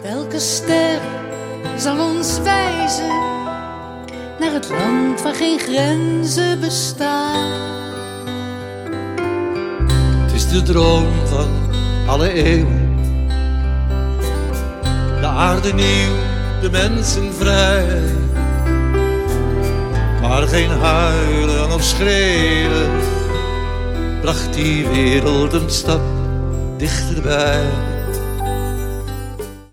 Welke ster zal ons wijzen naar het land waar geen grenzen bestaan? Het is de droom van alle eeuwen. De aarde nieuw, de mensen vrij. Maar geen huilen of schreeuwen bracht die wereld een stap dichterbij.